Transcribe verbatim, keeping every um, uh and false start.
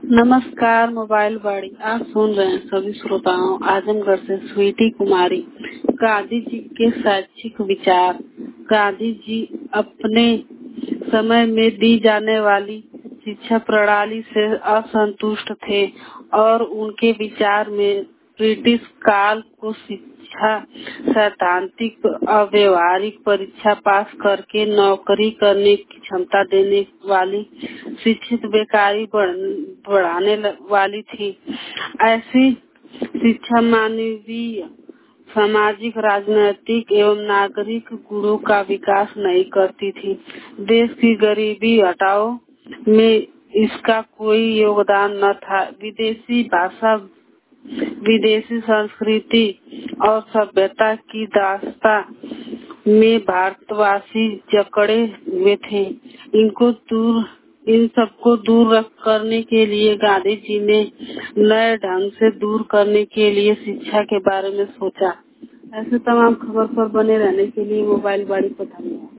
नमस्कार। मोबाइल बाड़ी आप सुन रहे हैं सभी श्रोताओं। आजमगढ़ से स्वीटी कुमारी। गांधी जी के शैक्षिक विचार। गांधी जी अपने समय में दी जाने वाली शिक्षा प्रणाली से असंतुष्ट थे और उनके विचार में ब्रिटिश काल को शिक्षा सैद्धांतिक अव्यवहारिक परीक्षा पास करके नौकरी करने की क्षमता देने वाली शिक्षित बेकारी बढ़ाने वाली थी। ऐसी शिक्षा मानवीय सामाजिक राजनैतिक एवं नागरिक गुणों का विकास नहीं करती थी। देश की गरीबी हटाओ में इसका कोई योगदान न था। विदेशी भाषा विदेशी संस्कृति और सभ्यता की दास्ता में भारतवासी जकड़े हुए थे। इनको दूर इन सबको दूर रख करने के लिए गांधी जी ने नए ढंग से दूर करने के लिए शिक्षा के बारे में सोचा। ऐसे तमाम खबर पर बने रहने के लिए मोबाइल बाड़ी को धन्यवाद।